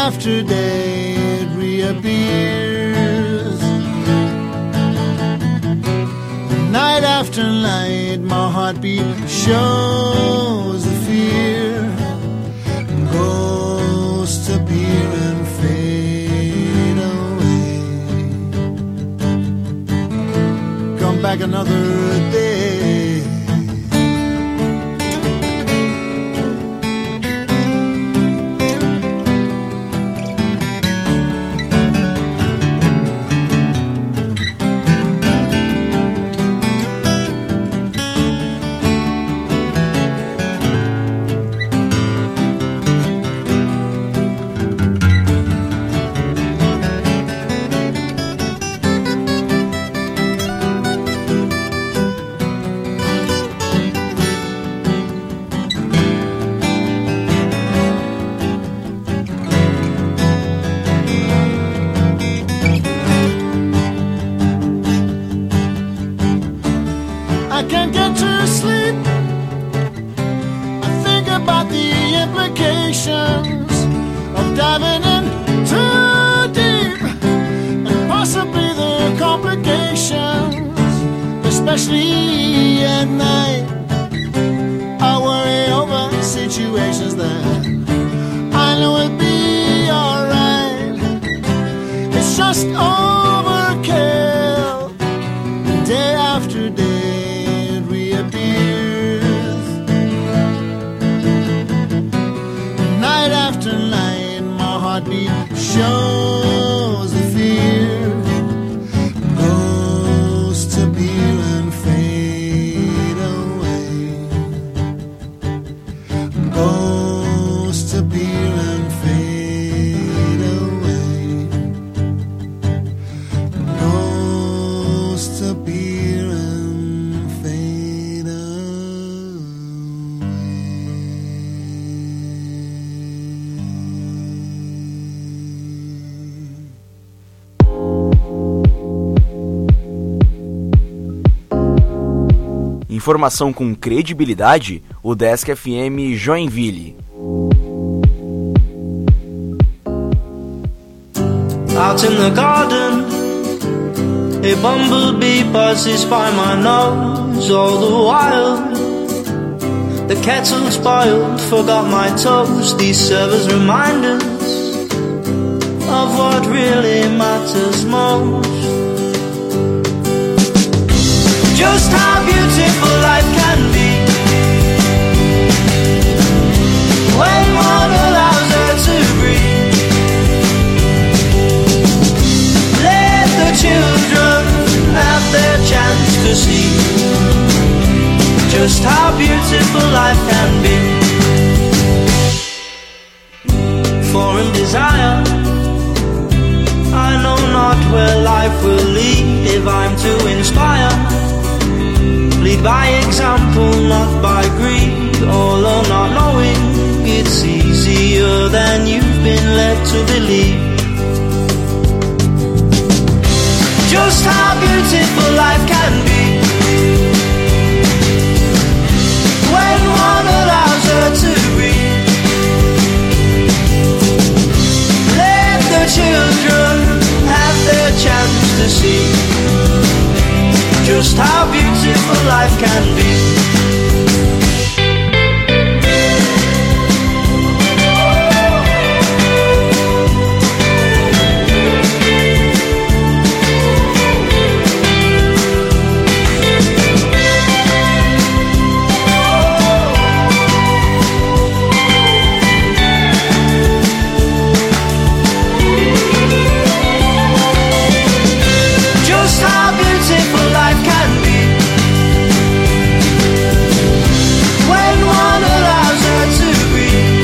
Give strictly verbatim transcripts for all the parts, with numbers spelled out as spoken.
after day it reappears. Night after night my heartbeat shows the fear. Ghosts appear and fade away. Come back another day. Especially at night, I worry over situations that I know will be alright. It's just overkill. Day after day it reappears. Night after night my heartbeat shows the fear. Ghosts appear and fade away. Ghosts appear and fade away. Ghosts appear and fade Informação com credibilidade, o Desk F M Joinville. Out in the garden, a bumblebee buzzes by my nose. All the while, the kettle's boiled, forgot my toast. These servers remind us of what really matters most. Just how beautiful life can be when one allows her to breathe. Let the children have their chance to see just how beautiful life can be. Foreign desire, I know not where life will lead. If I'm to inspire, lead by example, not by greed. All or not knowing, it's easier than you've been led to believe. Just how beautiful life can be when one allows her to breathe. Let the children have their chance to see just how beautiful life can be. Just how beautiful life can be when one allows her to breathe.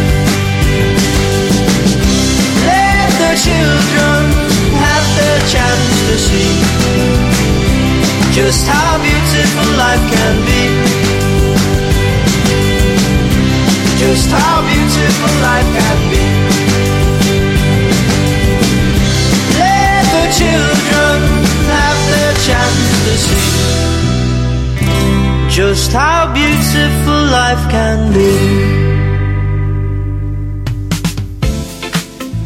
Let the children have their chance to see just how beautiful life can be. Just how beautiful life can be. Let the children have their chance to see just how beautiful life can be.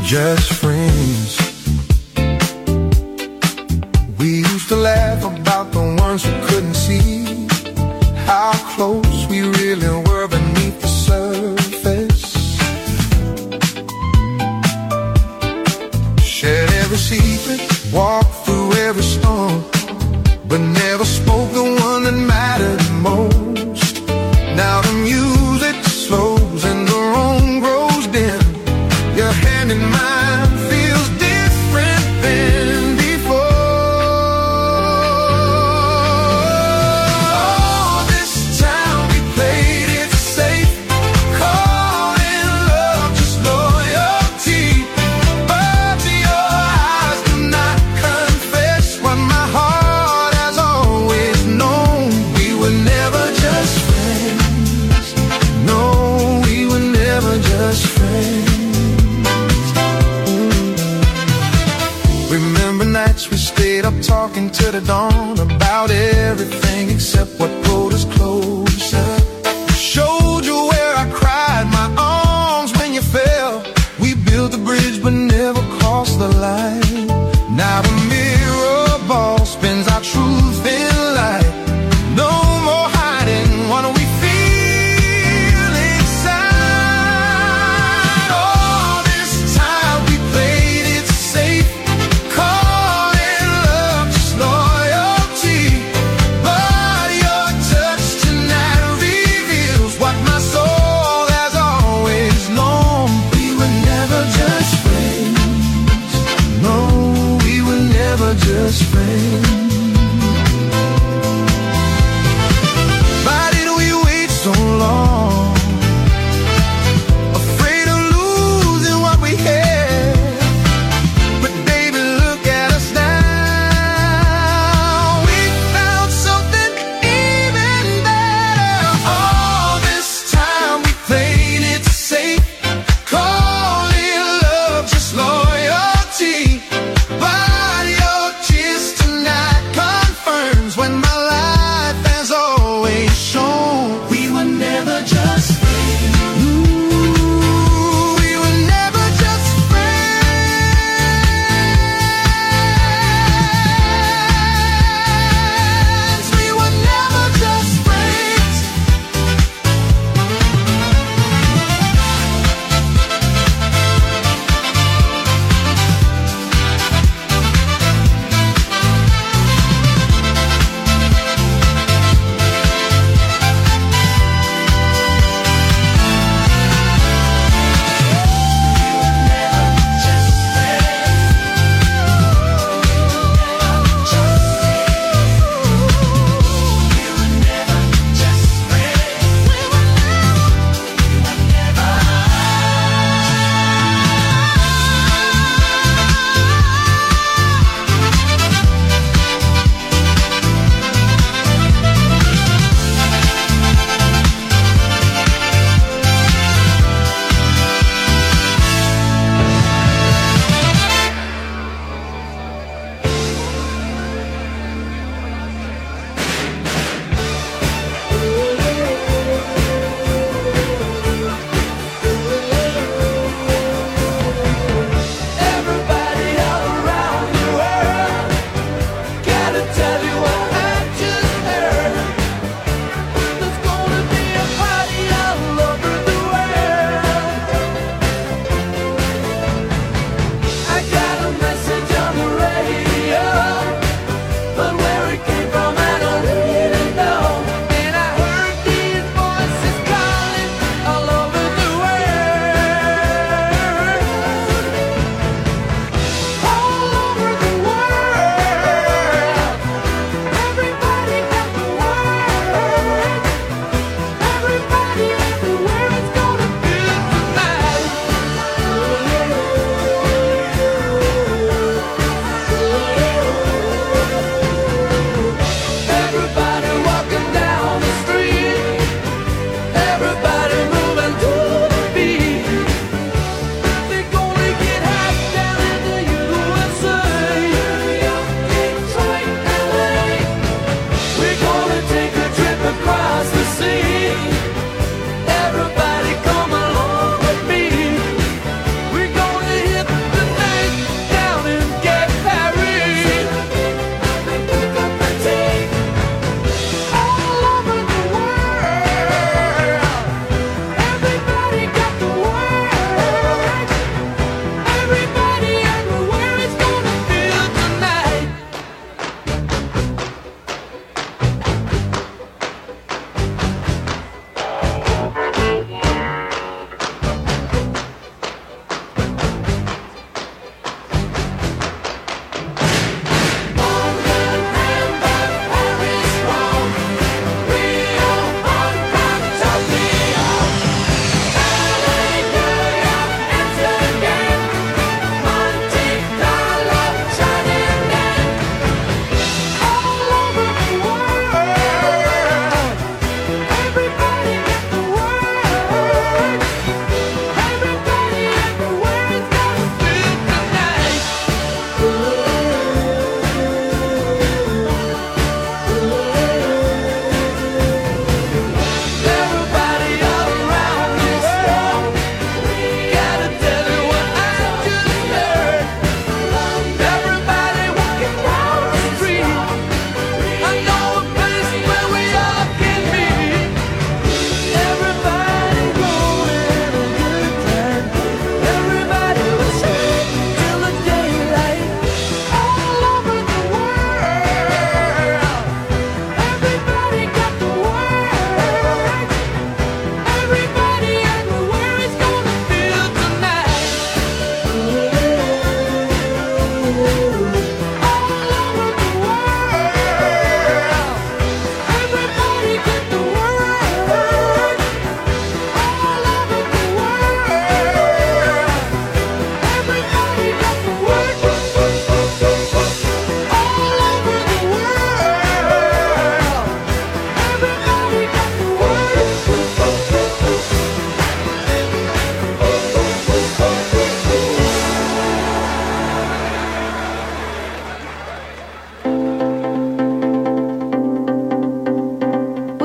just friends. We used to laugh about the ones who couldn't see how close we really were beneath the surface. Shared every secret, walked through every storm, but never spoke the one that mattered most. Now the music slows and the room grows dim. Your hand in mine feels different than before. All this time we played it safe, calling love just loyalty. But your eyes do not confess what my heart has always known. We were never just friends. No, we were never just friends. Remember nights we stayed up talking to the dawn about everything except what pulled us closer. Showed you where I cried my arms when you fell. We built a bridge but never crossed the line. Now the mirror ball spins our truth in light. No more hiding what we feel inside. All this time we played it safe, calling love just loyalty. But your touch tonight reveals what my soul has always known. We were never just friends. No, we were never just friends.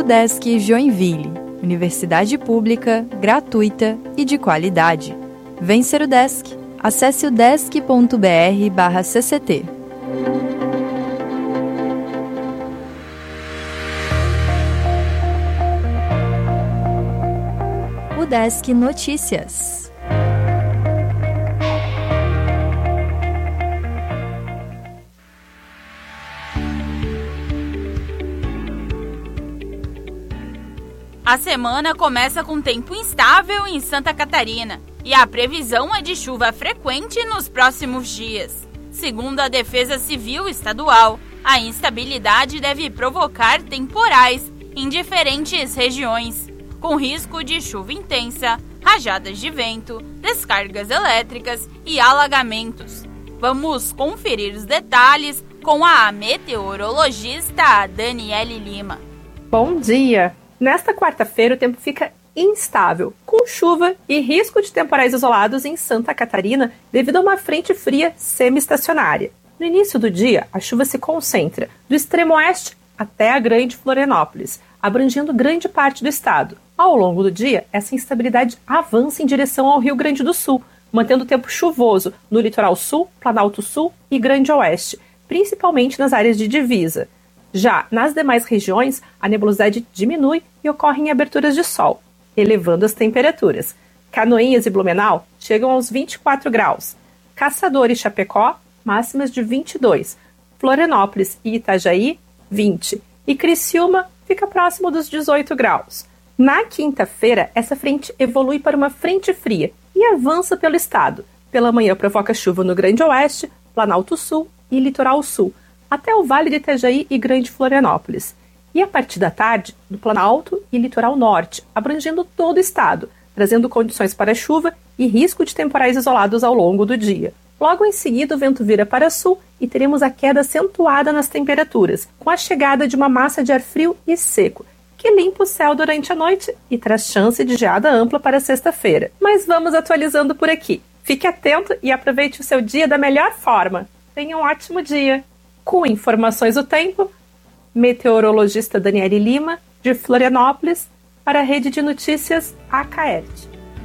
Udesc Joinville, universidade pública, gratuita e de qualidade. Vem ser Udesc. Acesse udesc ponto br barra C C T. Udesc Notícias. A semana começa com tempo instável em Santa Catarina e a previsão é de chuva frequente nos próximos dias. Segundo a Defesa Civil Estadual, a instabilidade deve provocar temporais em diferentes regiões, com risco de chuva intensa, rajadas de vento, descargas elétricas e alagamentos. Vamos conferir os detalhes com a meteorologista Daniele Lima. Bom dia! Nesta quarta-feira, o tempo fica instável, com chuva e risco de temporais isolados em Santa Catarina devido a uma frente fria semi-estacionária. No início do dia, a chuva se concentra do extremo oeste até a Grande Florianópolis, abrangendo grande parte do estado. Ao longo do dia, essa instabilidade avança em direção ao Rio Grande do Sul, mantendo o tempo chuvoso no litoral sul, Planalto Sul e Grande Oeste, principalmente nas áreas de divisa. Já nas demais regiões, a nebulosidade diminui e ocorrem aberturas de sol, elevando as temperaturas. Canoinhas e Blumenau chegam aos vinte e quatro graus. Caçador e Chapecó, máximas de vinte e dois. Florianópolis e Itajaí, vinte. E Criciúma fica próximo dos dezoito graus. Na quinta-feira, essa frente evolui para uma frente fria e avança pelo estado. Pela manhã provoca chuva no Grande Oeste, Planalto Sul e Litoral Sul, até o Vale de Itajaí e Grande Florianópolis. E a partir da tarde, no Planalto e Litoral Norte, abrangendo todo o estado, trazendo condições para chuva e risco de temporais isolados ao longo do dia. Logo em seguida, o vento vira para sul e teremos a queda acentuada nas temperaturas, com a chegada de uma massa de ar frio e seco, que limpa o céu durante a noite e traz chance de geada ampla para sexta-feira. Mas vamos atualizando por aqui. Fique atento e aproveite o seu dia da melhor forma. Tenha um ótimo dia! Com informações do tempo, meteorologista Daniele Lima, de Florianópolis, para a Rede de Notícias Acaerte.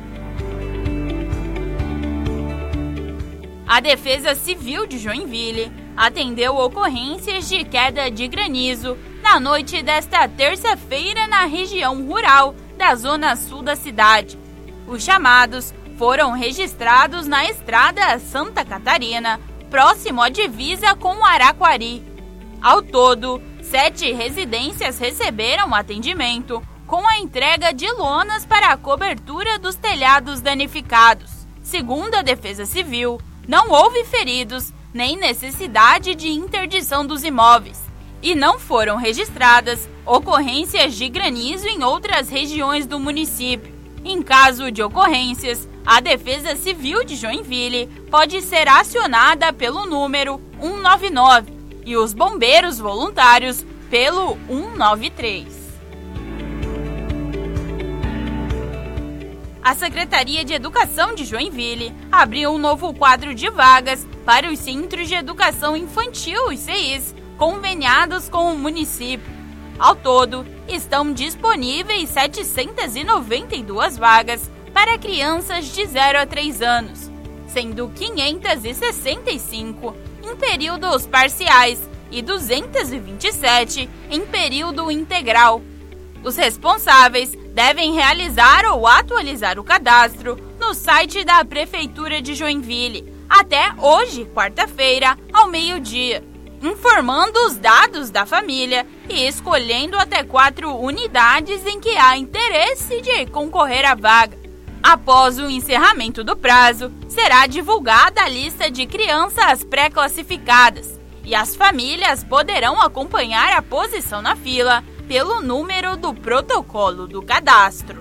A Defesa Civil de Joinville atendeu ocorrências de queda de granizo na noite desta terça-feira na região rural da zona sul da cidade. Os chamados foram registrados na estrada Santa Catarina, próximo à divisa com Araquari. Ao todo, sete residências receberam atendimento, com a entrega de lonas para a cobertura dos telhados danificados. Segundo a Defesa Civil, não houve feridos nem necessidade de interdição dos imóveis e não foram registradas ocorrências de granizo em outras regiões do município. Em caso de ocorrências, a Defesa Civil de Joinville pode ser acionada pelo número cento e noventa e nove e os bombeiros voluntários pelo cento e noventa e três. A Secretaria de Educação de Joinville abriu um novo quadro de vagas para os Centros de Educação Infantil e C Is conveniados com o município. Ao todo, estão disponíveis setecentas e noventa e duas vagas para crianças de zero a três anos, sendo quinhentas e sessenta e cinco em períodos parciais e duzentas e vinte e sete em período integral. Os responsáveis devem realizar ou atualizar o cadastro no site da Prefeitura de Joinville até hoje, quarta-feira, ao meio-dia, informando os dados da família e escolhendo até quatro unidades em que há interesse de concorrer à vaga. Após o encerramento do prazo, será divulgada a lista de crianças pré-classificadas e as famílias poderão acompanhar a posição na fila pelo número do protocolo do cadastro.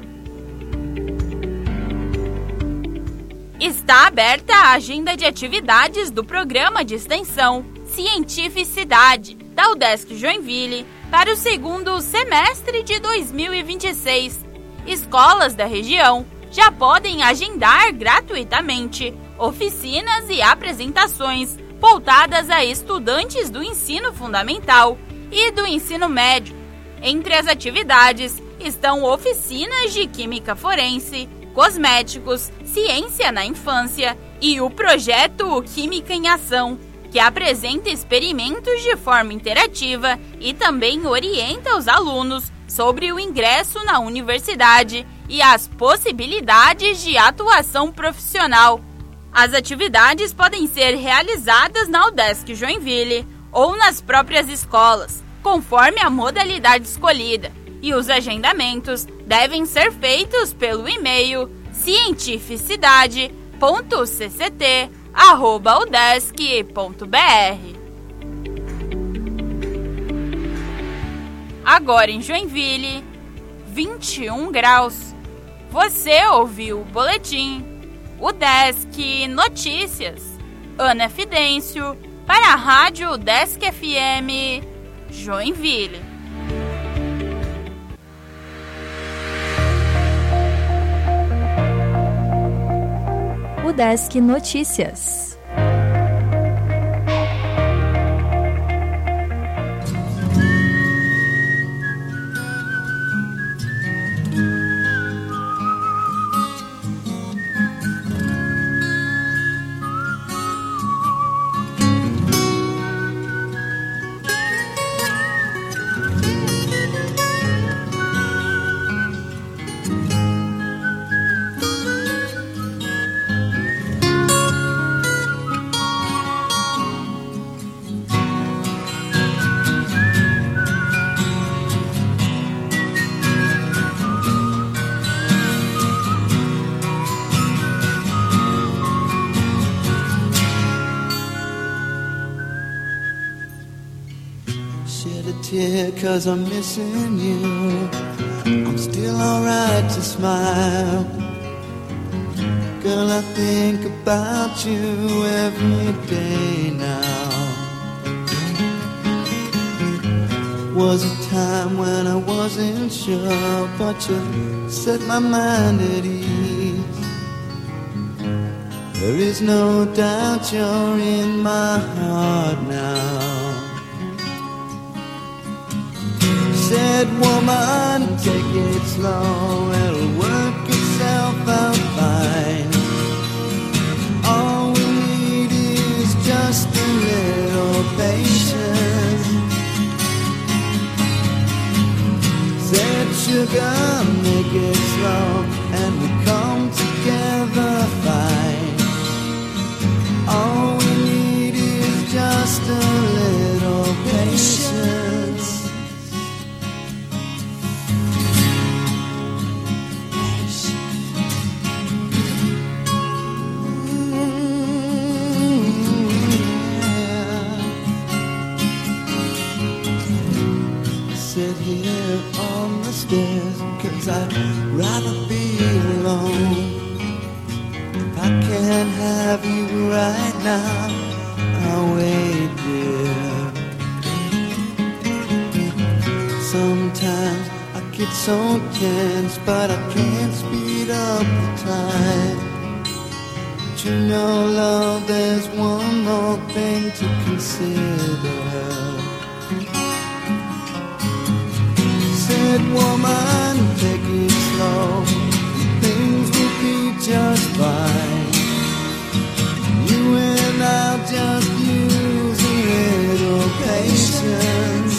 Está aberta a agenda de atividades do programa de extensão Cientificidade da Udesc Joinville para o segundo semestre de dois mil e vinte e seis. Escolas da região já podem agendar gratuitamente oficinas e apresentações voltadas a estudantes do ensino fundamental e do ensino médio. Entre as atividades estão oficinas de química forense, cosméticos, ciência na infância e o projeto Química em Ação, que apresenta experimentos de forma interativa e também orienta os alunos sobre o ingresso na universidade e as possibilidades de atuação profissional. As atividades podem ser realizadas na UDESC Joinville ou nas próprias escolas, conforme a modalidade escolhida, e os agendamentos devem ser feitos pelo e-mail cientificidade ponto c c t arroba udesc ponto b r. Agora em Joinville, vinte e um graus. Você ouviu o boletim UDESC Notícias. Ana Fidêncio, para a Rádio UDESC F M, Joinville. UDESC Notícias. Cause I'm missing you, I'm still alright to smile. Girl, I think about you every day now. Was a time when I wasn't sure, but you set my mind at ease. There is no doubt you're in my heart now. Said woman, take it slow, it'll work itself out fine. All we need is just a little patience. Said sugar, make it slow, and we come together fine. All we need is just a little patience. Sit here on the stairs, cause I'd rather be alone. If I can't have you right now, I'll wait there. Sometimes I get so tense, but I can't speed up the time. But you know, love, there's one more thing to consider. Said woman, take it slow, things will be just fine. You and I'll just use a little patience.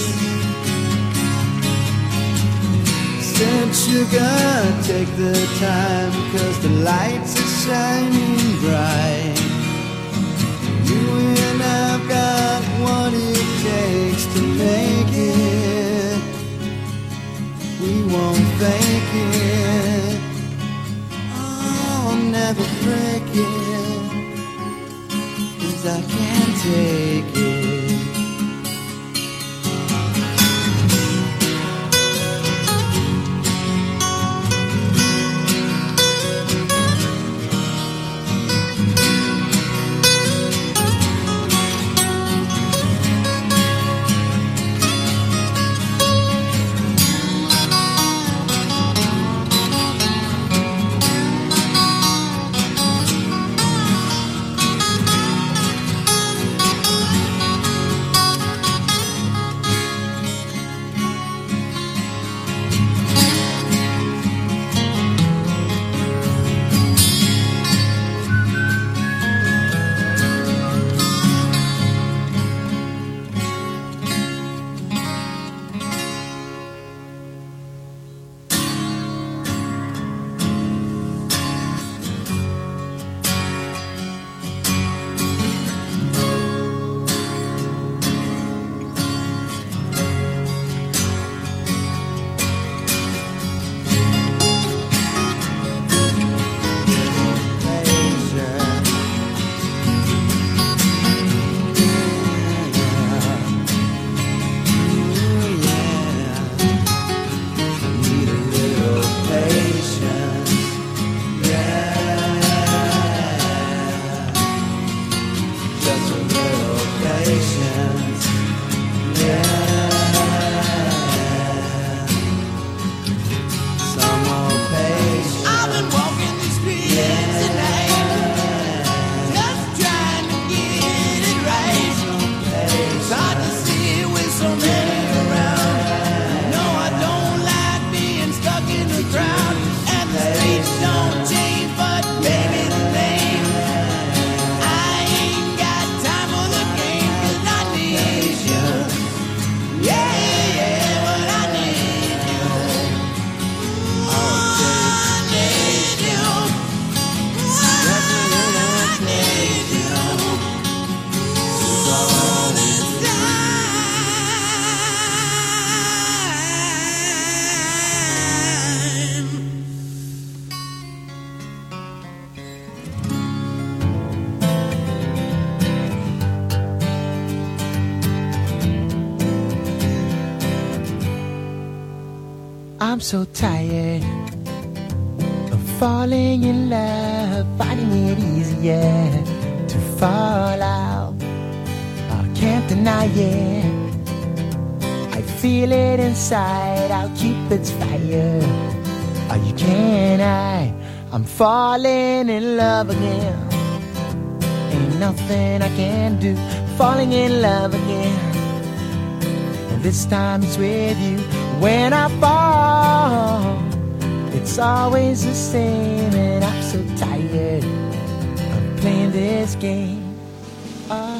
Said sugar, take the time, cause the lights are shining bright. You and I've got what it takes to make it. We won't fake it, I'll never break it, cause I can't take it. chance. Yeah. Some more patience. I've been walking the streets yeah. tonight, just trying to get it right. It's hard to see with so many around. No, I don't like being stuck in the crowd, and the streets don't change, but baby the name. I ain't got time for the game, 'cause I need you. Yeah, yeah, but I need you. Oh, I need you. I need you. All this time. I'm so tired of falling in love, finding it easier to fall out. I can't deny it. I feel it inside. I'll keep its fire. Oh, you can't hide. I'm falling in love again. Ain't nothing I can do. Falling in love again. And this time it's with you. When I fall, it's always the same, and I'm so tired of playing this game. Oh.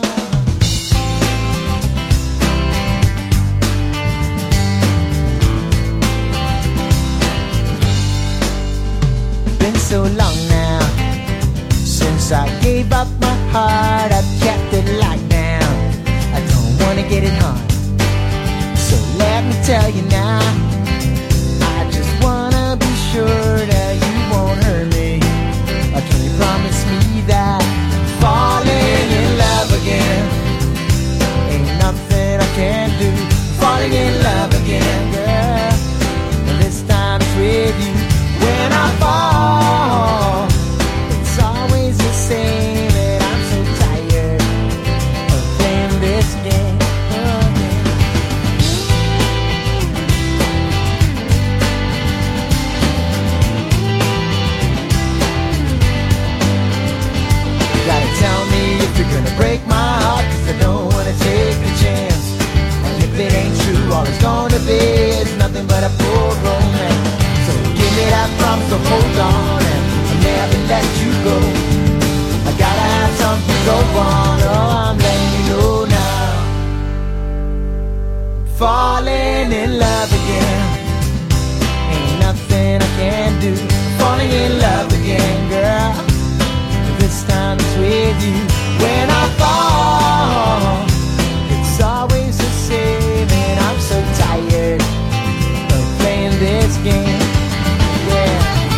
Been so long now since I gave up my heart. I've kept it locked down. I don't wanna get it hard. So let me tell you now, I just wanna be sure that you won't hurt me. Or can you promise me that falling in love again ain't nothing I can do? Falling in love again, girl, and this time it's with you. When I fall, it's always the same, and I'm so tired of playing this game. You're gonna break my heart, 'cause I don't wanna take a chance. And if it ain't true, all it's gonna be is nothing but a poor romance. So give me that promise to hold on, and I'll never let you go. I gotta have something go on, oh, I'm letting you know now. Falling in love again, ain't nothing I can do. Falling in love again, girl, this time it's with you. When I fall, it's always the same, and I'm so tired of playing this game. Yeah.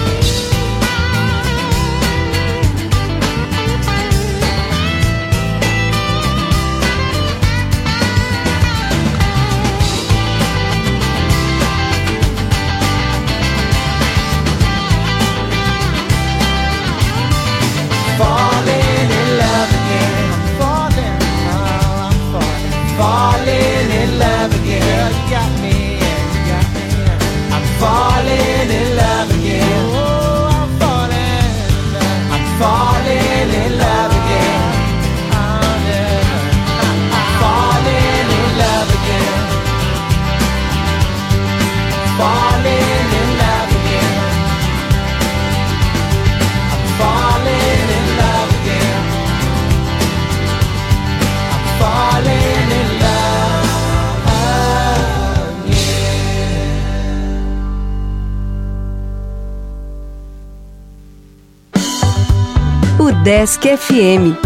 Falling in love again. I'm falling, oh, I'm falling. Falling in love again. Girl, you got me, yeah, you got me. Yeah. I'm falling in love again. Oh, I'm falling in love. I'm falling in love again. Oh, yeah. I'm falling in love again. Falling in love again. I'm falling in love again. I'm falling in love again. O Desk F M.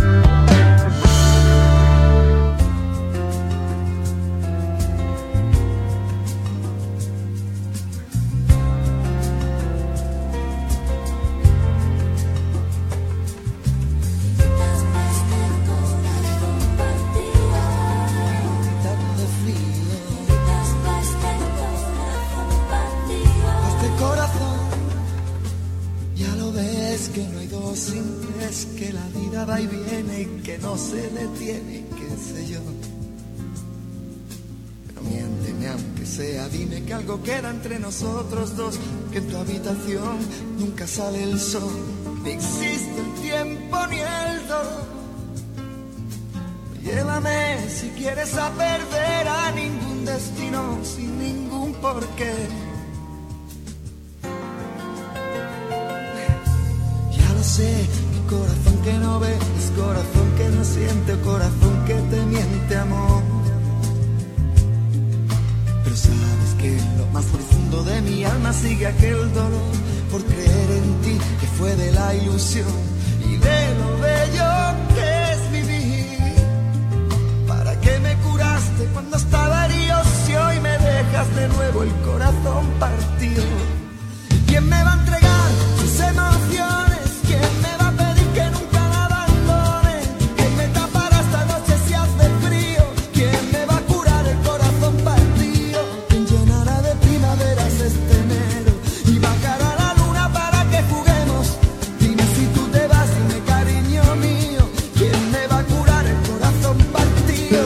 Que la vida va y viene y que no se detiene, qué sé yo. que sea, dime que algo queda entre nosotros dos, que en tu habitación nunca sale el sol, ni existe el tiempo ni el dolor. Llévame si quieres a perder a ningún destino, sin ningún porqué. Ya lo sé, mi corazón que no ve, es corazón que no siente, corazón que te miente, amor. Pero sabes que en lo más profundo de mi alma sigue aquel dolor por creer en ti, que fue de la ilusión y de lo bello que es vivir. ¿Para qué me curaste cuando estaba herido si hoy me dejas de nuevo el corazón partido? ¿Quién me va a entregar sus emociones? ¿Quién me va a pedir que nunca la abandone? ¿Quién me tapará esta noche si hace frío? ¿Quién me va a curar el corazón partido? ¿Quién llenará de primaveras este enero y bajará la luna para que juguemos? Dime si tú te vas, dime cariño mío, ¿quién me va a curar el corazón partido?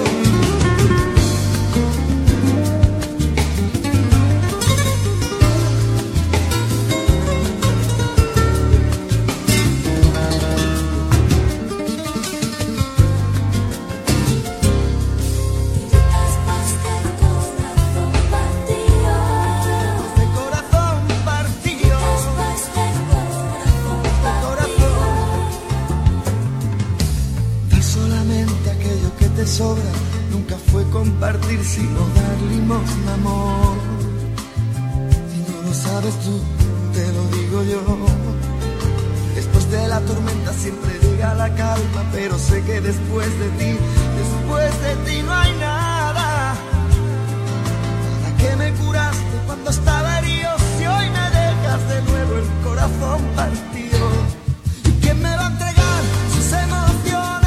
Sobra, nunca fue compartir sino dar limosna, amor. Si no lo sabes tú, te lo digo yo. Después de la tormenta siempre llega la calma, pero sé que después de ti, después de ti no hay nada. ¿Para qué me curaste cuando estaba herido si hoy me dejas de nuevo el corazón partido? ¿Y quién me va a entregar sus emociones?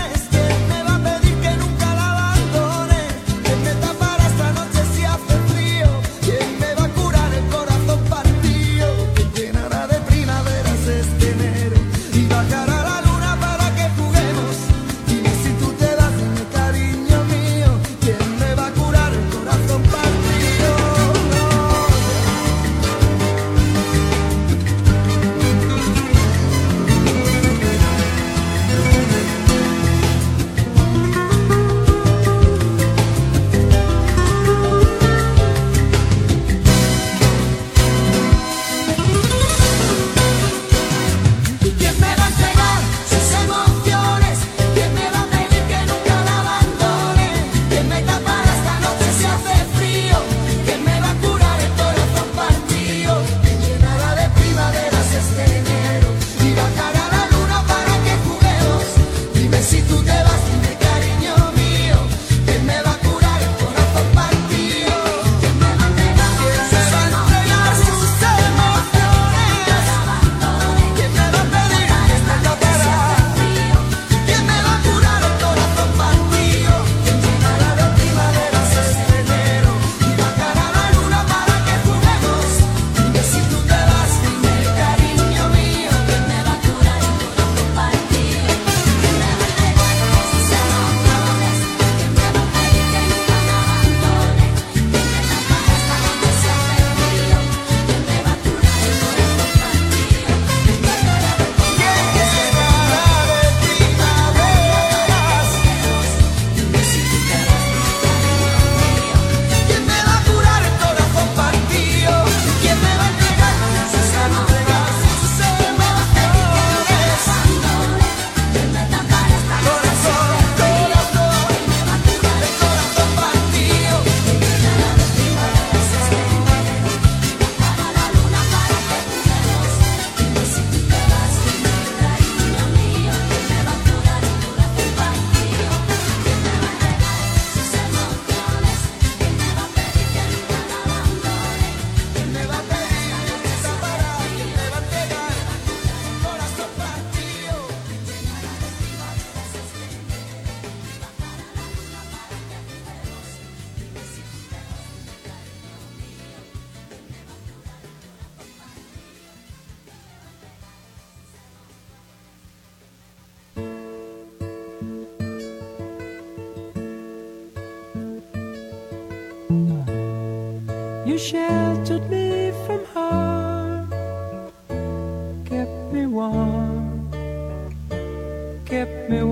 You sheltered me from harm, kept me warm, kept me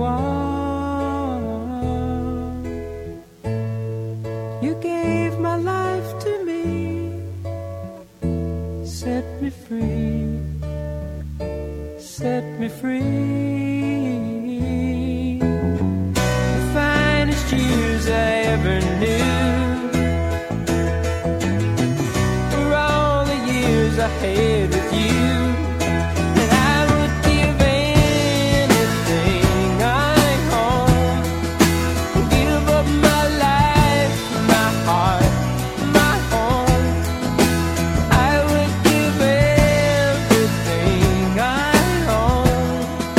warm. You gave my life to me, set me free, set me free. The finest years I ever knew, I had with you, and I would give anything I own, give up my life, my heart, my home. I would give everything I own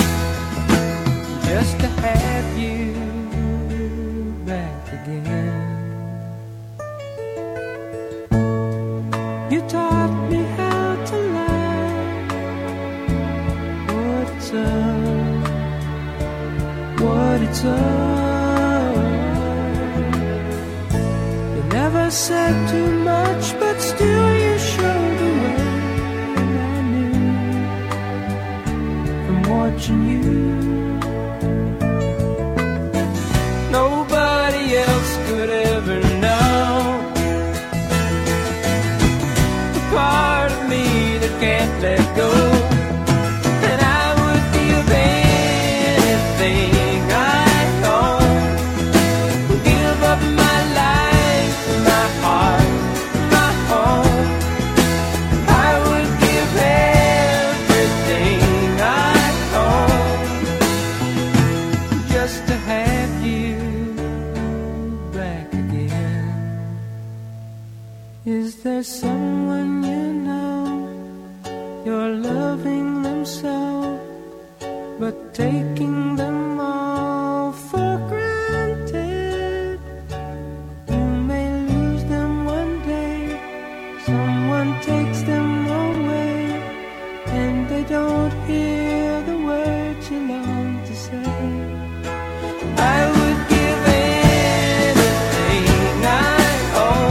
just to have you back again. You taught me what it's all. You never said too much, but still you showed the way, and I knew from watching you. Nobody else could ever know the part of me that can't let go. Is there someone you know, you're loving them so, but taking them all for granted? You may lose them one day, someone takes them away, and they don't hear the words you long to say. I would give anything I own,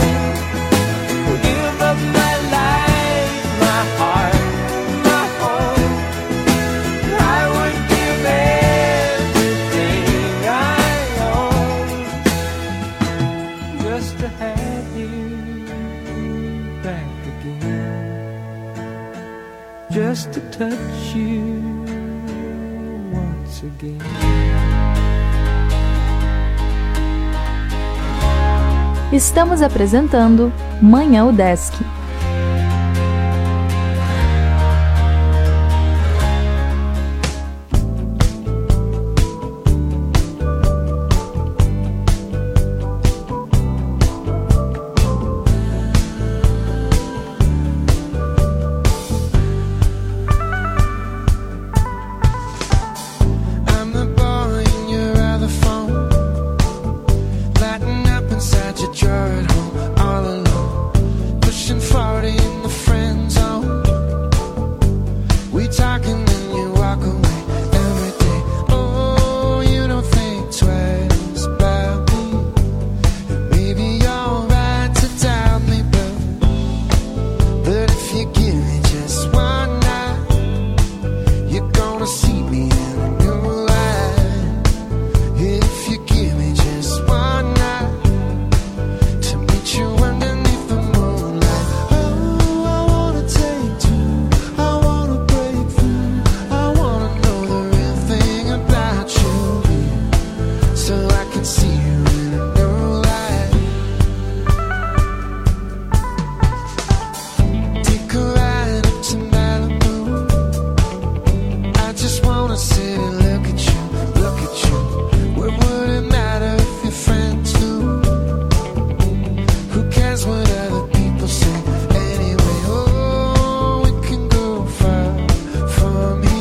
just to touch you once again. Estamos apresentando Manhã UDESC.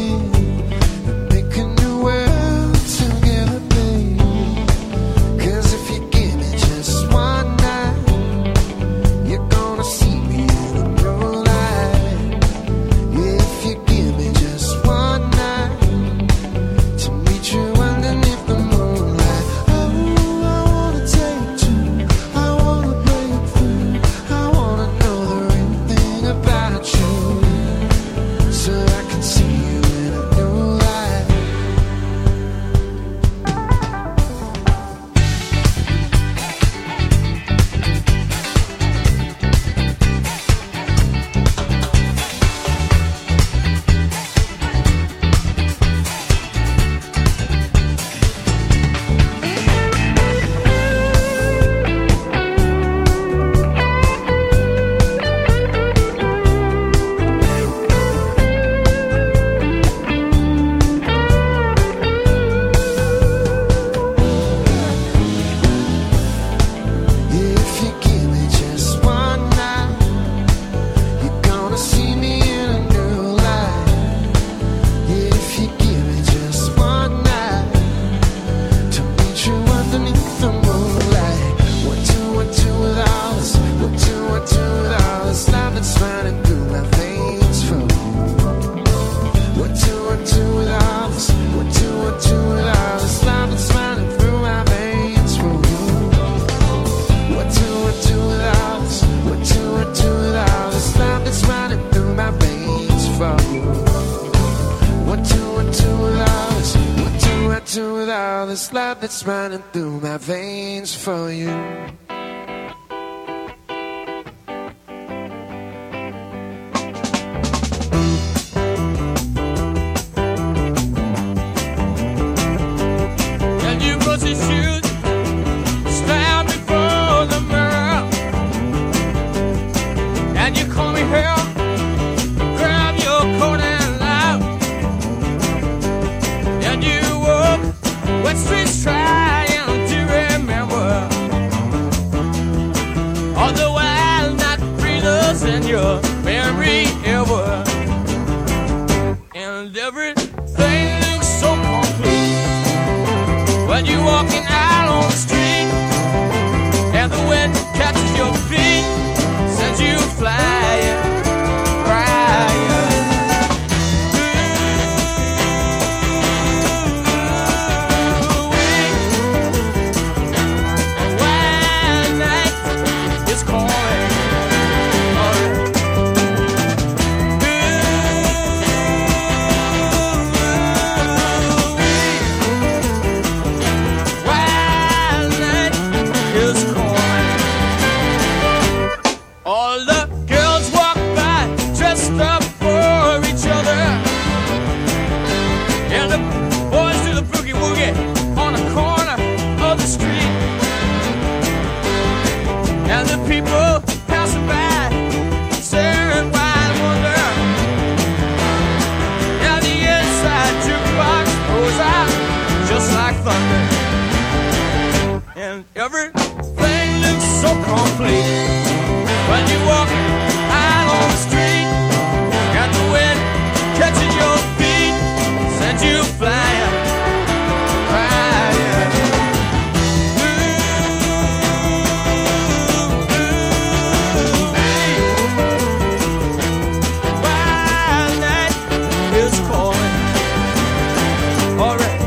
Cause this love that's running through my veins for you. And you put your shoes, stand before the mirror, and you call me here, grab your coat and laugh, and you walk wet streets trying to remember all the while not breathers in your memory ever. And everything looks so complete when you're walking out on the street, and the wind catches your feet, sends you flying, crying. Everything looks so complete when you walk out on the street, and the wind catching your feet sends you flying, crying. Wild night is calling. All right.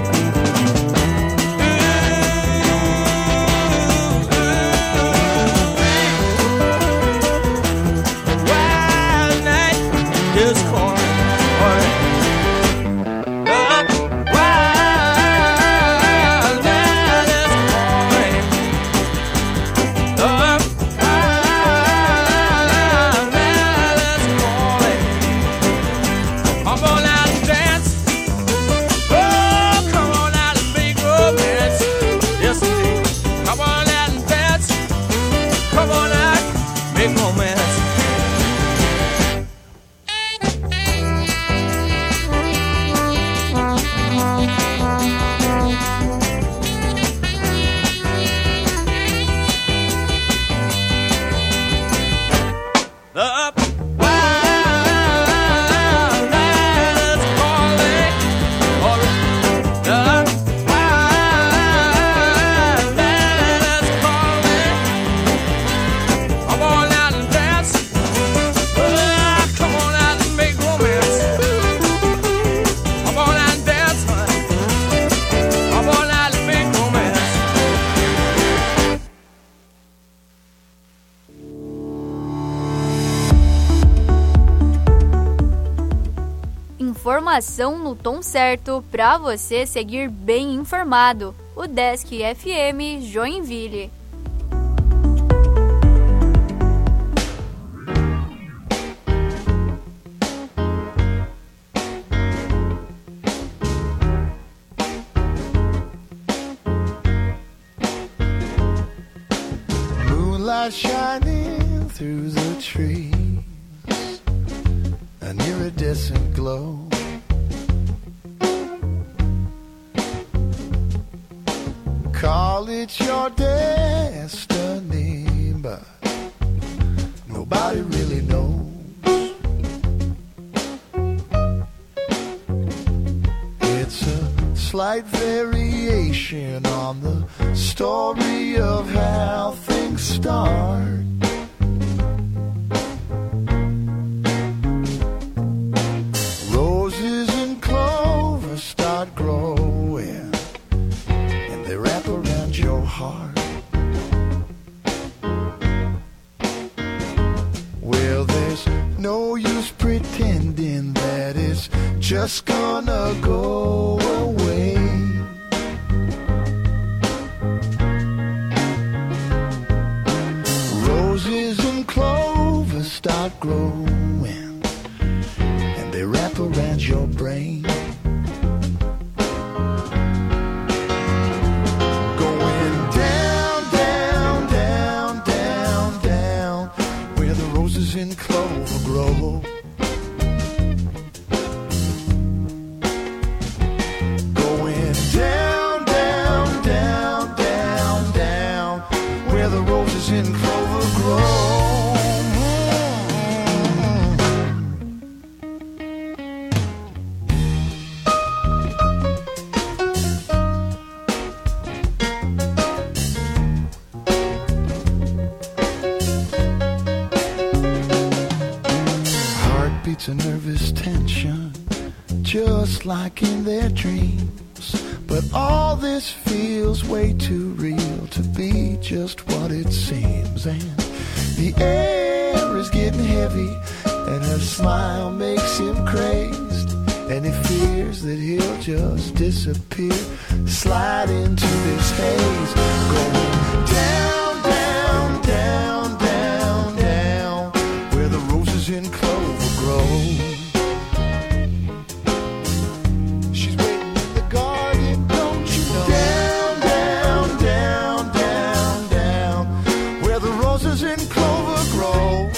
Informação no tom certo para você seguir bem informado. O Desk F M Joinville. Moonlight shining through the trees, an iridescent glow. Call it your destiny, but nobody really knows. It's a slight variation on the story of how things start. Roses and clover start growing, and they wrap around your heart. Well, there's no use pretending that it's just gonna go away. just like in their dreams. But all this feels way too real to be just what it seems. And the air is getting heavy, and her smile makes him crazed. And he fears that he'll just disappear, slide into this haze, going down, down, down, down, down, where the roses in clover grow. She's waiting in the garden, don't you know? Down, down, down, down, down, where the roses in clover grow.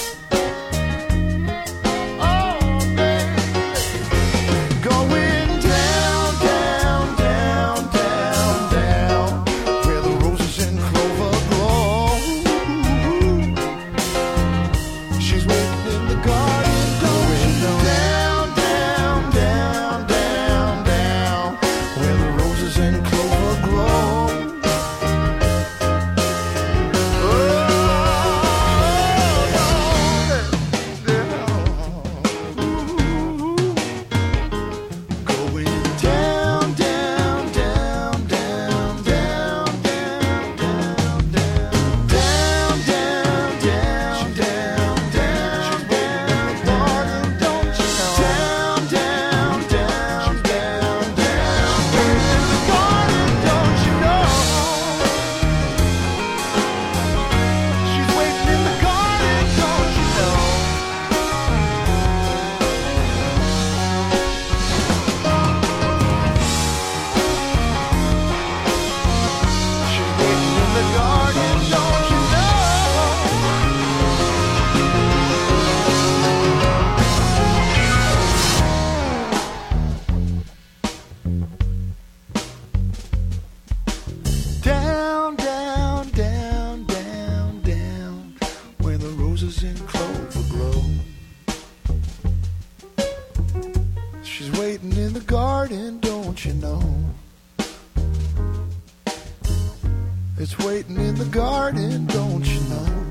It's waiting in the garden, don't you know?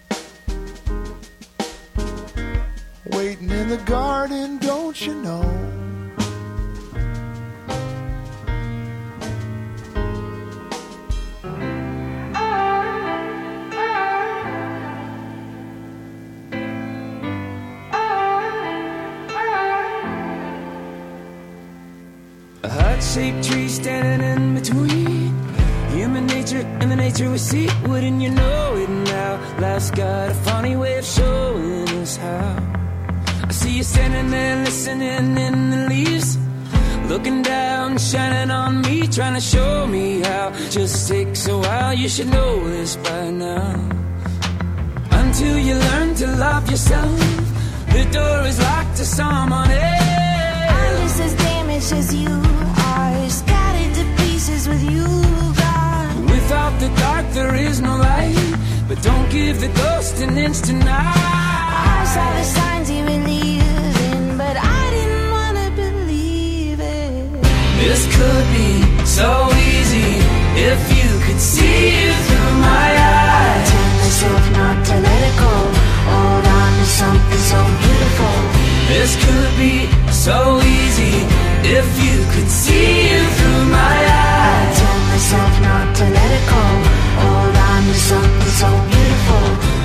Waiting in the garden, don't you know? A heart-shaped tree standing in between human nature and the nature we see. Wouldn't you know it now? Life's got a funny way of showing us how. I see you standing there listening in the leaves, looking down, shining on me, trying to show me how. Just takes a while, you should know this by now. Until you learn to love yourself, the door is locked to someone else. I'm just as damaged as you are, scattered to pieces with you gone. Without the dark there is no light, but don't give the ghost an inch tonight. I saw the signs you were leaving, but I didn't wanna believe it. This could be so easy if you could see it through my eyes. I tell myself not to let it go, hold on to something so beautiful. This could be so easy if you could see it through my eyes. I tell myself not to let it go, hold on to something so beautiful.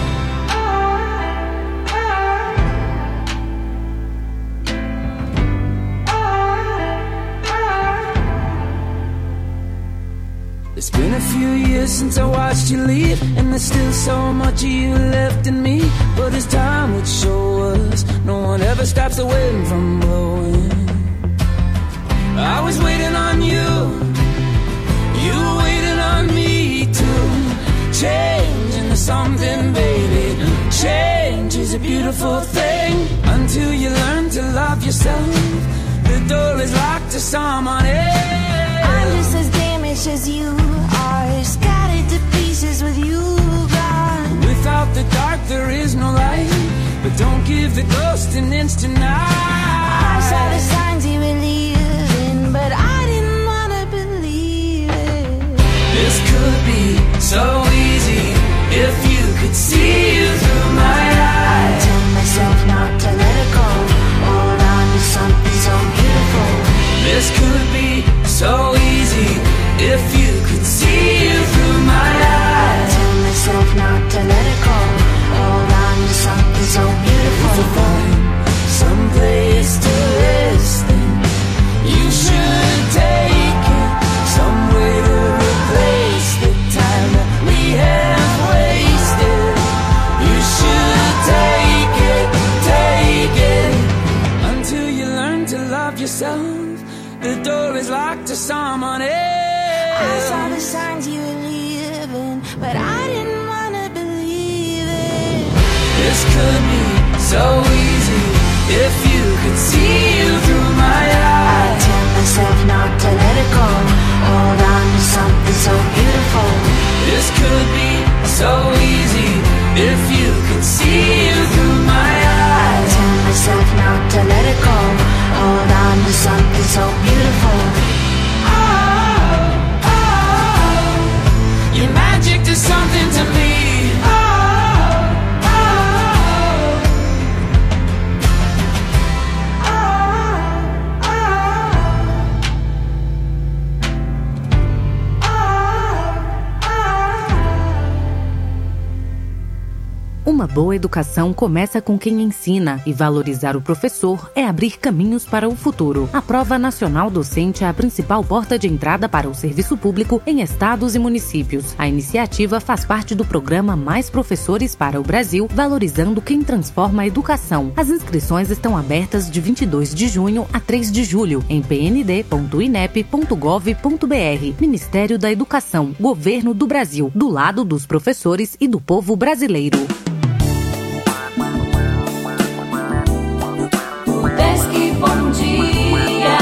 It's been a few years since I watched you leave, and there's still so much of you left in me. But as time would show us, no one ever stops the wind from blowing. I was waiting on you, you were waiting on me too. Change into something, baby. Change is a beautiful thing. Until you learn to love yourself, the door is locked to someone else. I'm just as damaged as you are, scattered to pieces with you gone. Without the dark there is no light, but don't give the ghost an inch tonight. I saw the signs you were leaving, but I didn't wanna believe it. This could be so easy if you could see it through my eyes. I tell myself not to let it go, hold on to something so beautiful. so easy if you could see you through my eyes. I tell myself not to let it go. Hold on to something so beautiful. This could be so easy if you could see you through my eyes. I tell myself not to let it go. Hold on to something so beautiful. Oh, oh, your magic does something to me. Uma boa educação começa com quem ensina, e valorizar o professor é abrir caminhos para o futuro. A Prova Nacional Docente é a principal porta de entrada para o serviço público em estados e municípios. A iniciativa faz parte do programa Mais Professores para o Brasil, valorizando quem transforma a educação. As inscrições estão abertas de vinte e dois de junho a três de julho em p n d ponto i n e p ponto gov ponto b r. Ministério da Educação, Governo do Brasil, do lado dos professores e do povo brasileiro. Bom dia.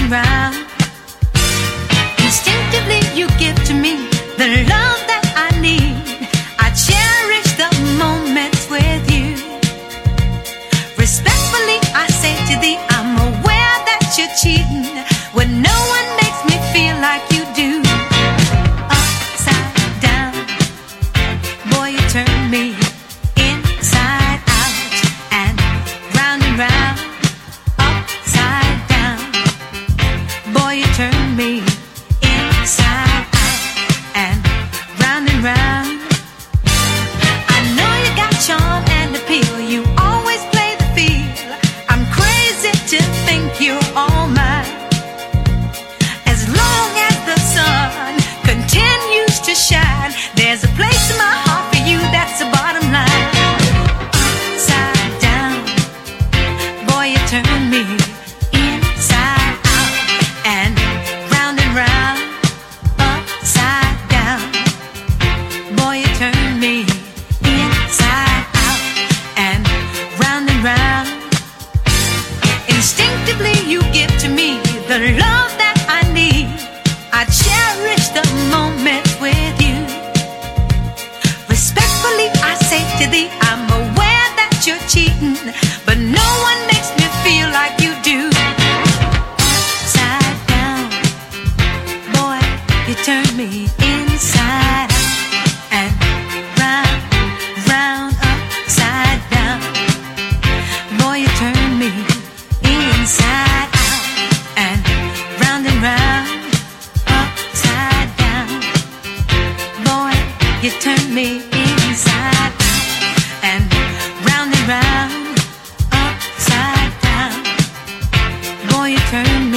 and round. Instinctively you give to me the love that I need. I cherish the moments with you. Respectfully I say to thee, I'm aware that you're cheating when no one makes me feel like you do. Upside down, boy, you turn me inside out and round and round. Upside down, boy, you turn me inside out and round and round. I know you got charm and appeal, you always play the field. I'm crazy to think you're all mine. As long as the sun continues to shine, there's a place in my heart for you, that's the bottom line. Upside down, boy, you turn me inside out and round and round. Upside down, boy, you turn me inside out and round and round. Instinctively you give to me the love that I need. I cherish the moments with you. Respectfully I say to thee, I'm aware that you're cheating, but no one makes me feel like you do. Upside down, boy, you turn me inside out and round, round, upside down. Boy, you turn me inside out and round and round. Upside down, boy, you turn me inside out and round and round. Upside down, boy, you turn me